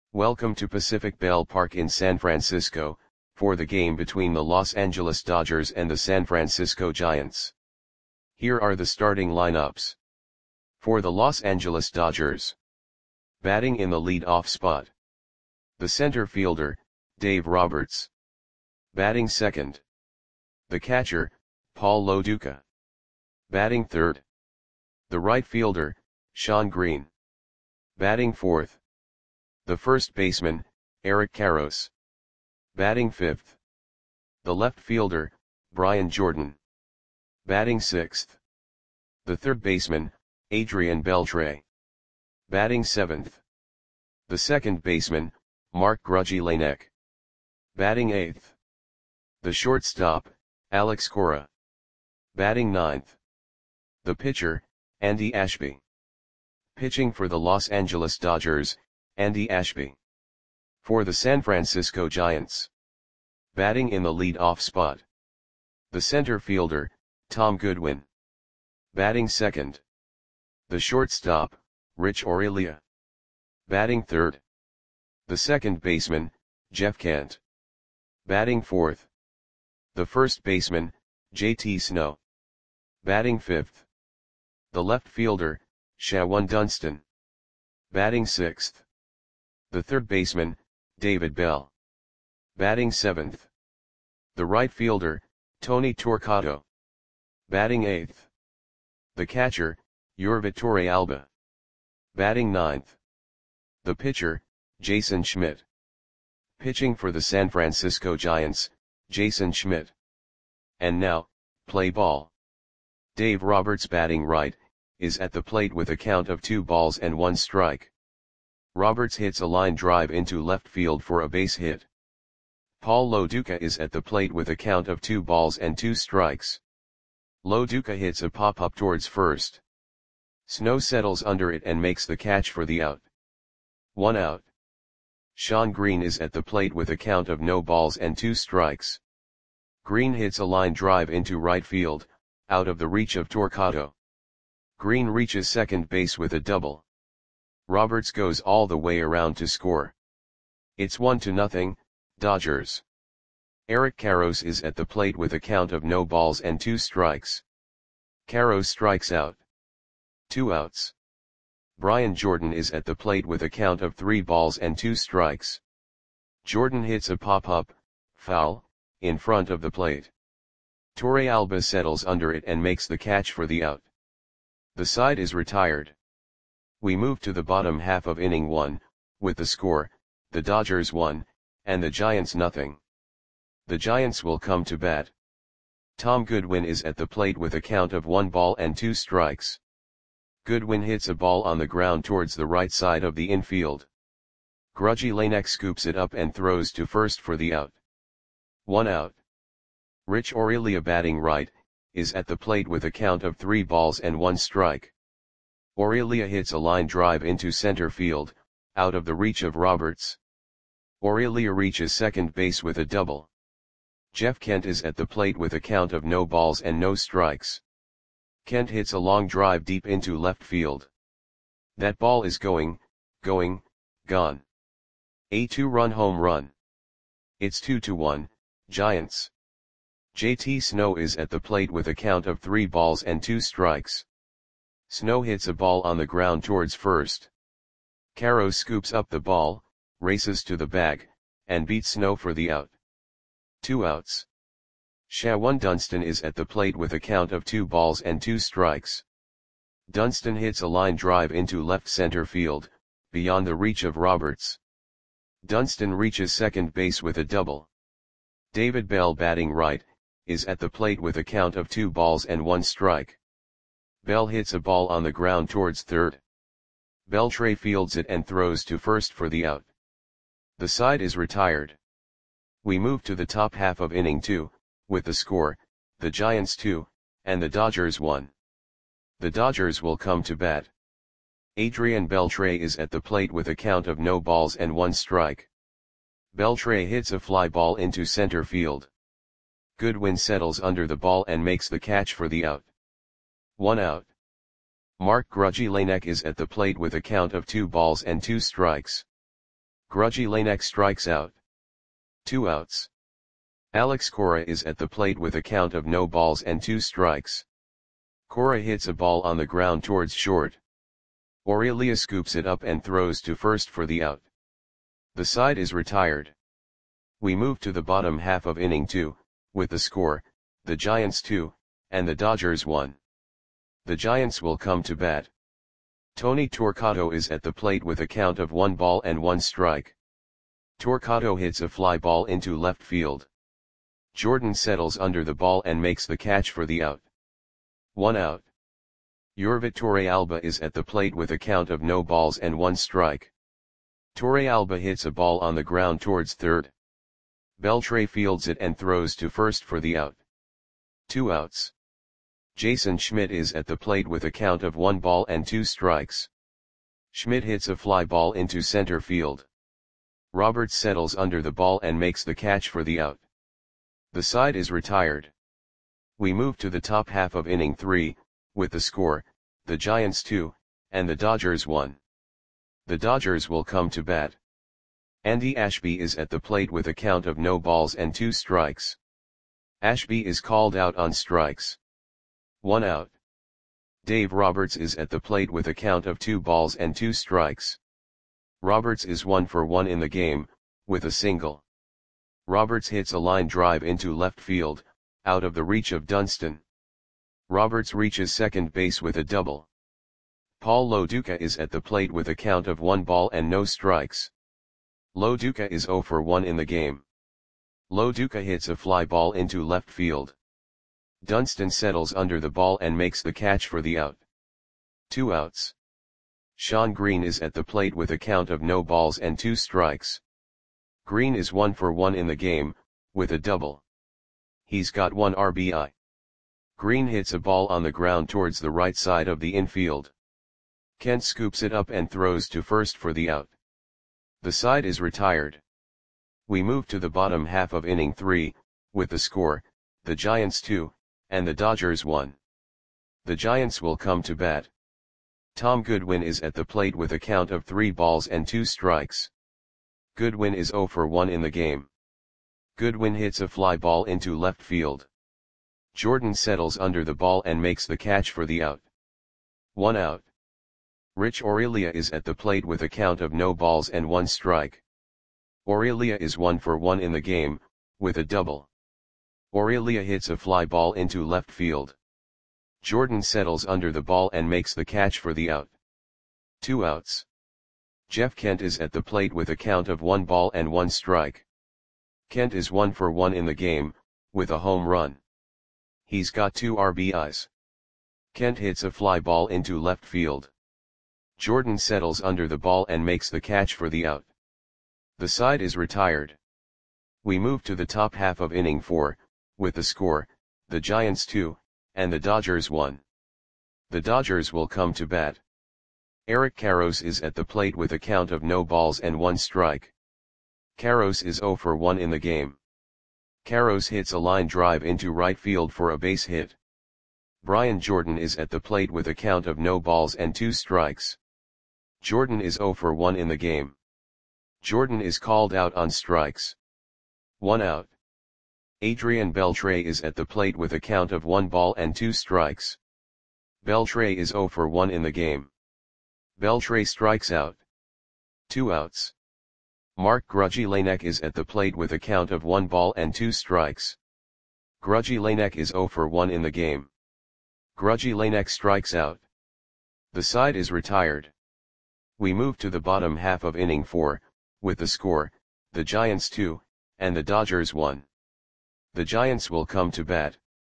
Welcome to Pacific Bell Park in San Francisco, for the game between the Los Angeles Dodgers and the San Francisco Giants. Here are the starting lineups. For the Los Angeles Dodgers. Batting in the lead-off spot. The center fielder, Dave Roberts. Batting second. The catcher, Paul Lo Duca. Batting third. The right fielder, Shawn Green. Batting fourth. The first baseman, Eric Karros. Batting fifth. The left fielder, Brian Jordan. Batting sixth. The third baseman, Adrian Beltre. Batting seventh. The second baseman, Mark Grudzielanek. Batting eighth. The shortstop, Alex Cora. Batting ninth. The pitcher, Andy Ashby. Pitching for the Los Angeles Dodgers, Andy Ashby. For the San Francisco Giants. Batting in the lead-off spot. The center fielder, Tom Goodwin. Batting second. The shortstop, Rich Aurelia. Batting third. The second baseman, Jeff Kent. Batting fourth. The first baseman, JT Snow. Batting fifth. The left fielder, Shawon Dunston. Batting sixth. The third baseman, David Bell. Batting seventh. The right fielder, Tony Torquato. Batting eighth. The catcher, Yorvi Torrealba. Batting ninth. The pitcher, Jason Schmidt. Pitching for the San Francisco Giants, Jason Schmidt. And now, play ball. Dave Roberts batting right, is at the plate with a count of 2-1 strike. Roberts hits a line drive into left field for a base hit. Paul Lo Duca is at the plate with a count of 2 strikes. Lo Duca hits a pop-up towards first. Snow settles under it and makes the catch for the out. 1 out. Shawn Green is at the plate with a count of 0-2 strikes. Green hits a line drive into right field, out of the reach of Torquato. Green reaches second base with a double. Roberts goes all the way around to score. It's 1-0, Dodgers. Eric Karros is at the plate with a count of 0-2 strikes. Karros strikes out. 2 outs. Brian Jordan is at the plate with a count of 3-2 strikes. Jordan hits a pop-up, foul, in front of the plate. Torrealba settles under it and makes the catch for the out. The side is retired. We move to the bottom half of inning 1, with the score, the Dodgers 1, and the Giants 0. The Giants will come to bat. Tom Goodwin is at the plate with a count of 1-2 strikes. Goodwin hits a ball on the ground towards the right side of the infield. Grudzielanek scoops it up and throws to first for the out. 1 out. Rich Aurelia batting right, is at the plate with a count of 3-1 strike. Aurelia hits a line drive into center field, out of the reach of Roberts. Aurelia reaches second base with a double. Jeff Kent is at the plate with a count of 0 strikes. Kent hits a long drive deep into left field. That ball is gone. A 2-run home run. It's 2-1, Giants. JT Snow is at the plate with a count of 3-2 strikes. Snow hits a ball on the ground towards first. Karros scoops up the ball, races to the bag, and beats Snow for the out. 2 outs. Shawon Dunston is at the plate with a count of 2-2 strikes. Dunston hits a line drive into left center field, beyond the reach of Roberts. Dunston reaches second base with a double. David Bell batting right, is at the plate with a count of 2-1 strike. Bell hits a ball on the ground towards third. Beltre fields it and throws to first for the out. The side is retired. We move to the top half of inning 2, with the score, the Giants 2, and the Dodgers 1. The Dodgers will come to bat. Adrian Beltre is at the plate with a count of 0-1 strike. Beltre hits a fly ball into center field. Goodwin settles under the ball and makes the catch for the out. 1 out. Mark Grudzielanek is at the plate with a count of 2 balls and 2 strikes. Grudgy Lanek strikes out. 2 outs. Alex Cora is at the plate with a count of no balls and 2 strikes. Cora hits a ball on the ground towards short. Aurelia scoops it up and throws to first for the out. The side is retired. We move to the bottom half of inning 2, with the score, the Giants 2, and the Dodgers 1. The Giants will come to bat. Tony Torquato is at the plate with a count of 1 ball and 1 strike. Torquato hits a fly ball into left field. Jordan settles under the ball and makes the catch for the out. 1 out. Yorvit Torrealba is at the plate with a count of no balls and 1 strike. Torrealba hits a ball on the ground towards third. Beltre fields it and throws to first for the out. 2 outs. Jason Schmidt is at the plate with a count of 1 ball and 2 strikes. Schmidt hits a fly ball into center field. Roberts settles under the ball and makes the catch for the out. The side is retired. We move to the top half of inning 3, with the score, the Giants 2, and the Dodgers 1. The Dodgers will come to bat. Andy Ashby is at the plate with a count of no balls and 2 strikes. Ashby is called out on strikes. 1 out. Dave Roberts is at the plate with a count of 2 balls and 2 strikes. Roberts is 1 for 1 in the game, with a single. Roberts hits a line drive into left field, out of the reach of Dunston. Roberts reaches second base with a double. Paul Loduca is at the plate with a count of 1 ball and no strikes. Loduca is 0 for 1 in the game. Loduca hits a fly ball into left field. Dunston settles under the ball and makes the catch for the out. 2 outs. Sean Green is at the plate with a count of no balls and 2 strikes. Green is 1 for 1 in the game, with a double. He's got 1 RBI. Green hits a ball on the ground towards the right side of the infield. Kent scoops it up and throws to first for the out. The side is retired. We move to the bottom half of inning 3, with the score, the Giants 2, and the Dodgers 1. The Giants will come to bat. Tom Goodwin is at the plate with a count of 3 balls and 2 strikes. Goodwin is 0 for 1 in the game. Goodwin hits a fly ball into left field. Jordan settles under the ball and makes the catch for the out. 1 out. Rich Aurelia is at the plate with a count of no balls and 1 strike. Aurelia is 1 for 1 in the game, with a double. Aurelia hits a fly ball into left field. Jordan settles under the ball and makes the catch for the out. 2 outs. Jeff Kent is at the plate with a count of 1 ball and 1 strike. Kent is 1 for 1 in the game, with a home run. He's got 2 RBIs. Kent hits a fly ball into left field. Jordan settles under the ball and makes the catch for the out. The side is retired. We move to the top half of inning 4, with the score, the Giants 2, and the Dodgers 1. The Dodgers will come to bat. Eric Karros is at the plate with a count of no balls and 1 strike. Karros is 0 for 1 in the game. Karros hits a line drive into right field for a base hit. Brian Jordan is at the plate with a count of no balls and 2 strikes. Jordan is 0 for 1 in the game. Jordan is called out on strikes. 1 out. Adrian Beltre is at the plate with a count of 1 ball and 2 strikes. Beltre is 0 for 1 in the game. Beltre strikes out. 2 outs. Mark Grudgy Lanek is at the plate with a count of 1 ball and 2 strikes. Grudgy Lanek is 0 for 1 in the game. Grudgy Lanek strikes out. The side is retired. We move to the bottom half of inning 4, with the score, the Giants 2, and the Dodgers 1. The Giants will come to bat.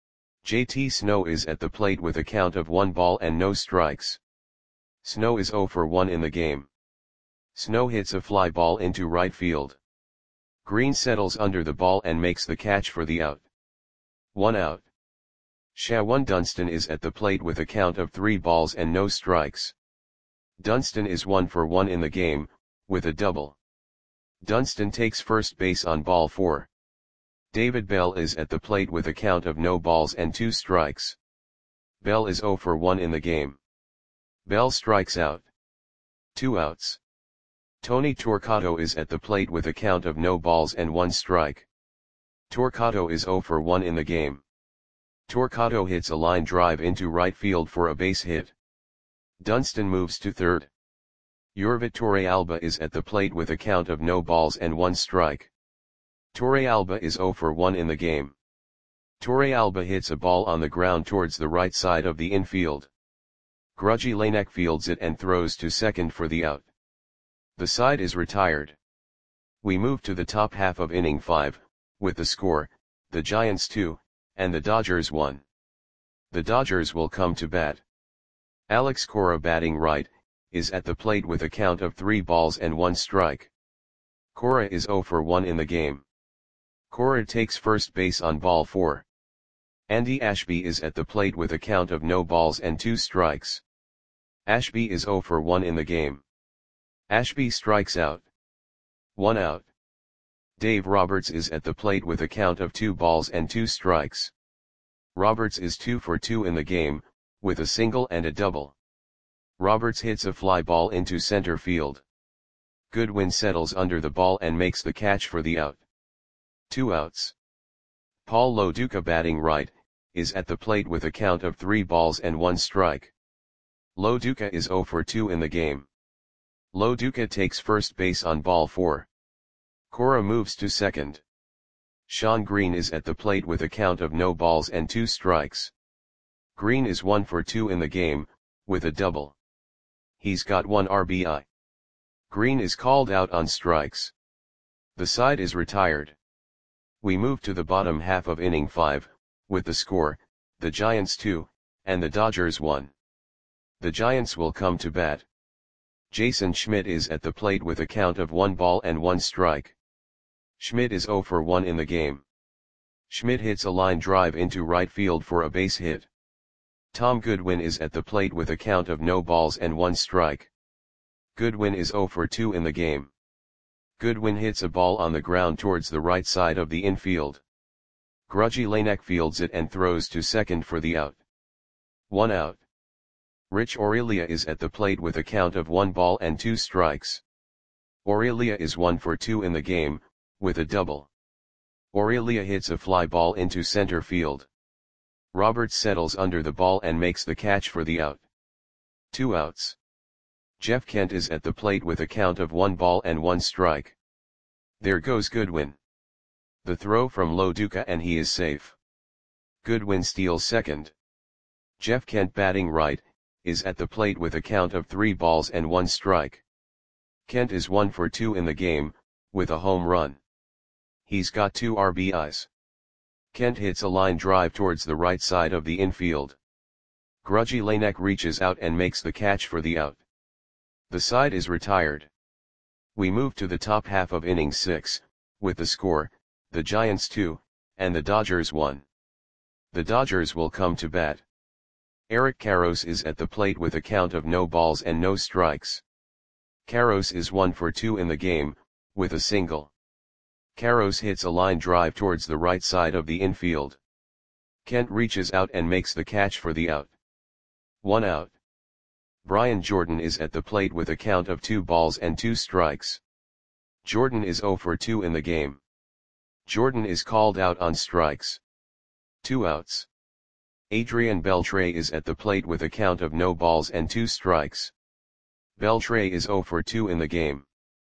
JT Snow is at the plate with a count of 1 ball and no strikes. Snow is 0 for 1 in the game. Snow hits a fly ball into right field. Green settles under the ball and makes the catch for the out. 1 out. Shawan Dunston is at the plate with a count of 3 balls and no strikes. Dunston is 1 for 1 in the game, with a double. Dunston takes first base on ball 4. David Bell is at the plate with a count of no balls and 2 strikes. Bell is 0 for 1 in the game. Bell strikes out. 2 outs. Tony Torquato is at the plate with a count of no balls and 1 strike. Torquato is 0 for 1 in the game. Torquato hits a line drive into right field for a base hit. Dunston moves to third. Yorvit Torrealba is at the plate with a count of no balls and 1 strike. Torrealba is 0 for 1 in the game. Torrealba hits a ball on the ground towards the right side of the infield. Grudgy Lanek fields it and throws to second for the out. The side is retired. We move to the top half of inning 5, with the score, the Giants 2, and the Dodgers 1. The Dodgers will come to bat. Alex Cora, batting right, is at the plate with a count of 3 balls and 1 strike. Cora is 0 for 1 in the game. Cora takes first base on ball 4. Andy Ashby is at the plate with a count of no balls and 2 strikes. Ashby is 0 for 1 in the game. Ashby strikes out. 1 out. Dave Roberts is at the plate with a count of 2 balls and 2 strikes. Roberts is 2 for 2 in the game, with a single and a double. Roberts hits a fly ball into center field. Goodwin settles under the ball and makes the catch for the out. 2 outs. Paul Lo Duca, batting right, is at the plate with a count of 3 balls and 1 strike. Lo Duca is 0 for 2 in the game. Lo Duca takes first base on ball 4. Cora moves to second. Sean Green is at the plate with a count of no balls and 2 strikes. Green is 1 for 2 in the game, with a double. He's got 1 RBI. Green is called out on strikes. The side is retired. We move to the bottom half of inning 5, with the score, the Giants 2, and the Dodgers 1. The Giants will come to bat. Jason Schmidt is at the plate with a count of 1 ball and 1 strike. Schmidt is 0 for 1 in the game. Schmidt hits a line drive into right field for a base hit. Tom Goodwin is at the plate with a count of no balls and 1 strike. Goodwin is 0 for 2 in the game. Goodwin hits a ball on the ground towards the right side of the infield. Grudgy Lanek fields it and throws to second for the out. 1 out. Rich Aurelia is at the plate with a count of 1 ball and 2 strikes. Aurelia is 1 for 2 in the game, with a double. Aurelia hits a fly ball into center field. Roberts settles under the ball and makes the catch for the out. 2 outs. Jeff Kent is at the plate with a count of 1 ball and 1 strike. There goes Goodwin. The throw from Lo Duca and he is safe. Goodwin steals second. Jeff Kent, batting right, is at the plate with a count of 3 balls and 1 strike. Kent is 1 for 2 in the game, with a home run. He's got 2 RBIs. Kent hits a line drive towards the right side of the infield. Grudgy Lanek reaches out and makes the catch for the out. The side is retired. We move to the top half of inning 6, with the score, the Giants 2, and the Dodgers 1. The Dodgers will come to bat. Eric Karros is at the plate with a count of no balls and no strikes. Karros is 1 for 2 in the game, with a single. Karros hits a line drive towards the right side of the infield. Kent reaches out and makes the catch for the out. 1 out. Brian Jordan is at the plate with a count of 2 balls and 2 strikes. Jordan is 0 for 2 in the game. Jordan is called out on strikes. 2 outs. Adrian Beltre is at the plate with a count of no balls and 2 strikes. Beltre is 0 for 2 in the game.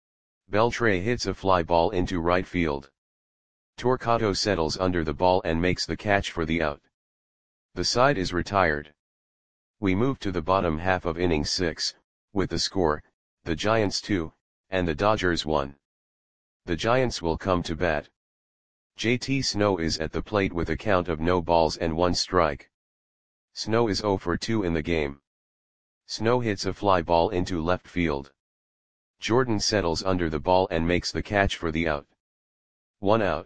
Beltre hits a fly ball into right field. Torquato settles under the ball and makes the catch for the out. The side is retired. We move to the bottom half of inning 6, with the score, the Giants 2, and the Dodgers 1. The Giants will come to bat. JT Snow is at the plate with a count of no balls and 1 strike. Snow is 0 for 2 in the game. Snow hits a fly ball into left field. Jordan settles under the ball and makes the catch for the out. 1 out.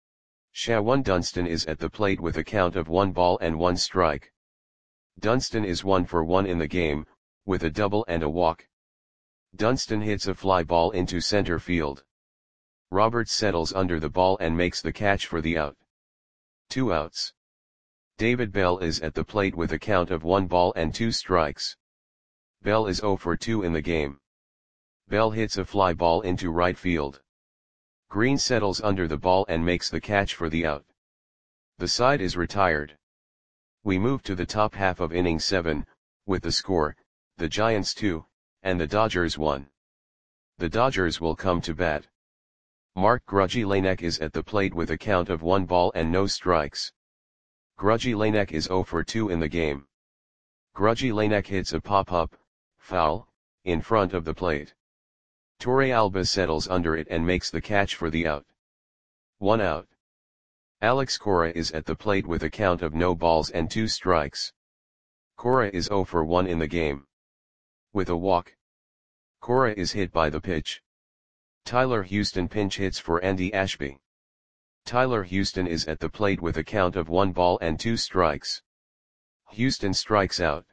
Shawan Dunston is at the plate with a count of 1 ball and 1 strike. Dunston is 1 for 1 in the game, with a double and a walk. Dunston hits a fly ball into center field. Roberts settles under the ball and makes the catch for the out. 2 outs. David Bell is at the plate with a count of 1 ball and 2 strikes. Bell is 0 for 2 in the game. Bell hits a fly ball into right field. Green settles under the ball and makes the catch for the out. The side is retired. We move to the top half of inning 7, with the score, the Giants 2, and the Dodgers 1. The Dodgers will come to bat. Mark Grudzielanek is at the plate with a count of 1 ball and no strikes. Grudzielanek is 0 for 2 in the game. Grudzielanek hits a pop-up, foul, in front of the plate. Torrealba settles under it and makes the catch for the out. 1 out. Alex Cora is at the plate with a count of no balls and 2 strikes. Cora is 0 for 1 in the game. With a walk. Cora is hit by the pitch. Tyler Houston pinch hits for Andy Ashby. Tyler Houston is at the plate with a count of 1 ball and 2 strikes. Houston strikes out.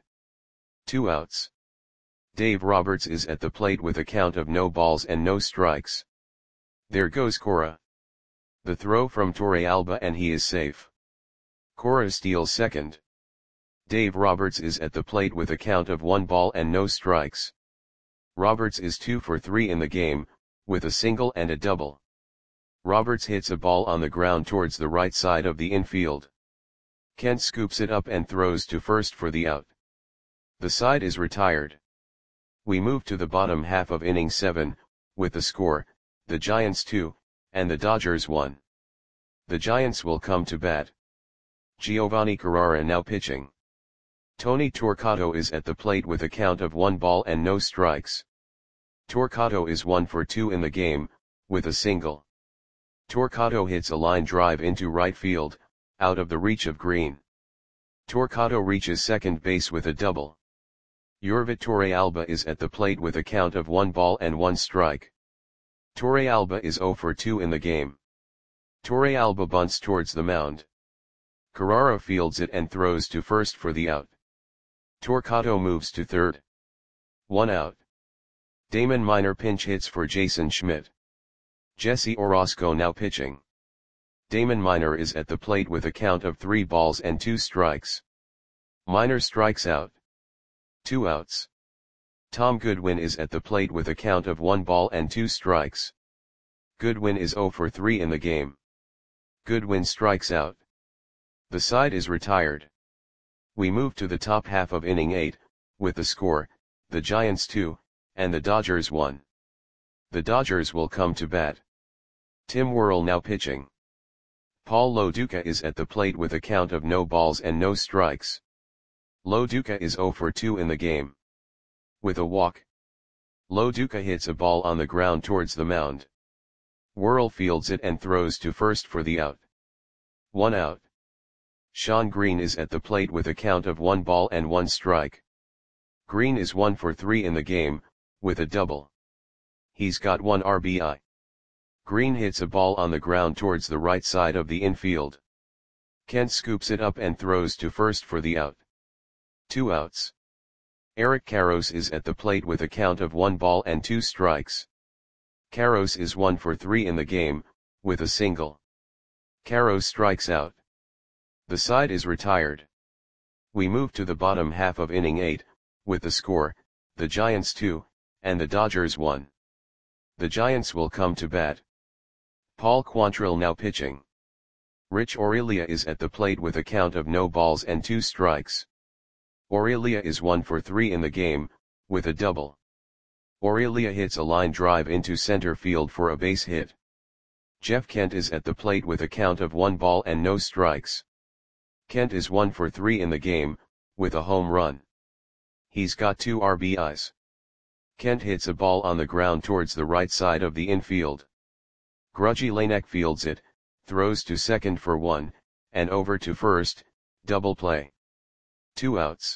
2 outs. Dave Roberts is at the plate with a count of no balls and no strikes. There goes Cora. The throw from Torrealba and he is safe. Cora steals second. Dave Roberts is at the plate with a count of 1 ball and no strikes. Roberts is 2 for 3 in the game, with a single and a double. Roberts hits a ball on the ground towards the right side of the infield. Kent scoops it up and throws to first for the out. The side is retired. We move to the bottom half of inning 7, with the score, the Giants 2, and the Dodgers 1. The Giants will come to bat. Giovanni Carrara now pitching. Tony Torquato is at the plate with a count of 1 ball and no strikes. Torquato is 1 for 2 in the game, with a single. Torquato hits a line drive into right field, out of the reach of Green. Torquato reaches second base with a double. Yorvit Torrealba is at the plate with a count of 1 ball and 1 strike. Torrealba is 0 for 2 in the game. Torrealba bunts towards the mound. Carrara fields it and throws to first for the out. Torquato moves to third. 1 out. Damon Minor pinch hits for Jason Schmidt. Jesse Orosco now pitching. Damon Minor is at the plate with a count of 3 balls and 2 strikes. Minor strikes out. 2 outs. Tom Goodwin is at the plate with a count of 1 ball and 2 strikes. Goodwin is 0 for 3 in the game. Goodwin strikes out. The side is retired. We move to the top half of inning 8, with the score, the Giants 2, and the Dodgers 1. The Dodgers will come to bat. Tim Worrell now pitching. Paul Loduca is at the plate with a count of no balls and no strikes. Loduca is 0 for 2 in the game. With a walk. Loduca hits a ball on the ground towards the mound. Worrell fields it and throws to first for the out. 1 out. Sean Green is at the plate with a count of 1 ball and 1 strike. Green is 1 for 3 in the game, with a double. He's got 1 RBI. Green hits a ball on the ground towards the right side of the infield. Kent scoops it up and throws to first for the out. 2 outs. Eric Karros is at the plate with a count of 1 ball and 2 strikes. Karros is 1 for 3 in the game, with a single. Karros strikes out. The side is retired. We move to the bottom half of inning 8, with the score, the Giants 2, and the Dodgers 1. The Giants will come to bat. Paul Quantrill now pitching. Rich Aurelia is at the plate with a count of no balls and 2 strikes. Aurelia is 1 for 3 in the game, with a double. Aurelia hits a line drive into center field for a base hit. Jeff Kent is at the plate with a count of 1 ball and no strikes. Kent is 1 for 3 in the game, with a home run. He's got 2 RBIs. Kent hits a ball on the ground towards the right side of the infield. Grudzielanek fields it, throws to second for 1, and over to first, double play. 2 outs.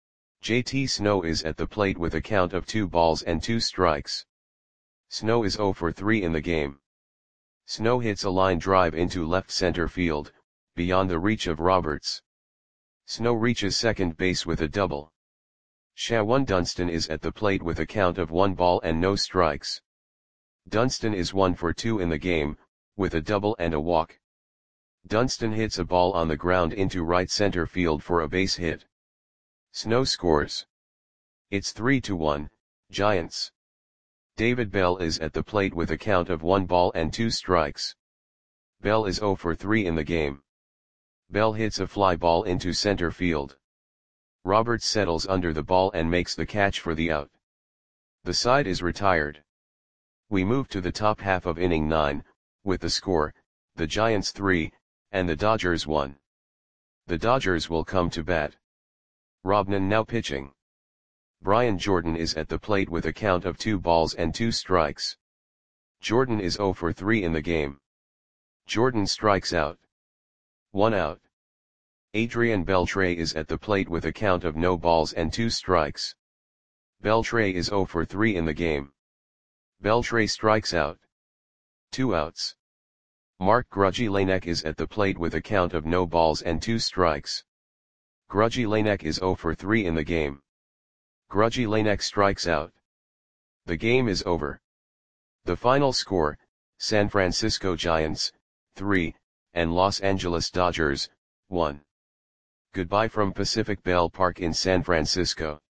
JT Snow is at the plate with a count of 2 balls and 2 strikes. Snow is 0 for 3 in the game. Snow hits a line drive into left center field, beyond the reach of Roberts. Snow reaches second base with a double. Shawan Dunston is at the plate with a count of 1 ball and no strikes. Dunston is 1 for 2 in the game, with a double and a walk. Dunston hits a ball on the ground into right center field for a base hit. Snow scores. It's 3-1, Giants. David Bell is at the plate with a count of 1 ball and 2 strikes. Bell is 0 for 3 in the game. Bell hits a fly ball into center field. Roberts settles under the ball and makes the catch for the out. The side is retired. We move to the top half of inning 9, with the score, the Giants 3, and the Dodgers 1. The Dodgers will come to bat. Robnan now pitching. Brian Jordan is at the plate with a count of 2 balls and 2 strikes. Jordan is 0 for 3 in the game. Jordan strikes out. 1 out. Adrian Beltre is at the plate with a count of no balls and 2 strikes. Beltre is 0 for 3 in the game. Beltre strikes out. 2 outs. Mark Grudzielanek is at the plate with a count of no balls and 2 strikes. Grudzielanek is 0 for 3 in the game. Grudzielanek strikes out. The game is over. The final score, San Francisco Giants, 3, and Los Angeles Dodgers, 1. Goodbye from Pacific Bell Park in San Francisco.